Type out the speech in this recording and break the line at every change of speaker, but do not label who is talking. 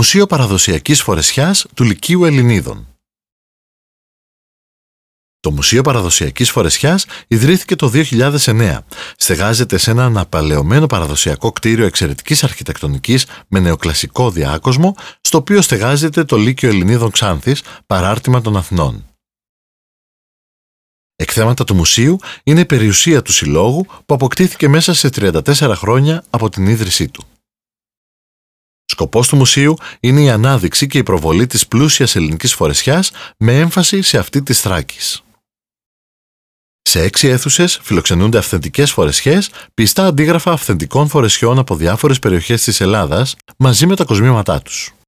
Μουσείο Παραδοσιακής Φορεσιάς του Λυκείου Ελληνίδων. Το Μουσείο Παραδοσιακής Φορεσιάς ιδρύθηκε το 2009. Στεγάζεται σε ένα αναπαλαιωμένο παραδοσιακό κτίριο εξαιρετικής αρχιτεκτονικής με νεοκλασικό διάκοσμο, στο οποίο στεγάζεται το Λύκειο Ελληνίδων Ξάνθης, παράρτημα των Αθηνών. Εκθέματα του μουσείου είναι η περιουσία του συλλόγου που αποκτήθηκε μέσα σε 34 χρόνια από την ίδρυσή του. Σκοπός του μουσείου είναι η ανάδειξη και η προβολή της πλούσιας ελληνικής φορεσιάς με έμφαση σε αυτή της Θράκης. Σε 6 αίθουσες φιλοξενούνται αυθεντικές φορεσιές, πιστά αντίγραφα αυθεντικών φορεσιών από διάφορες περιοχές της Ελλάδας, μαζί με τα κοσμήματά τους.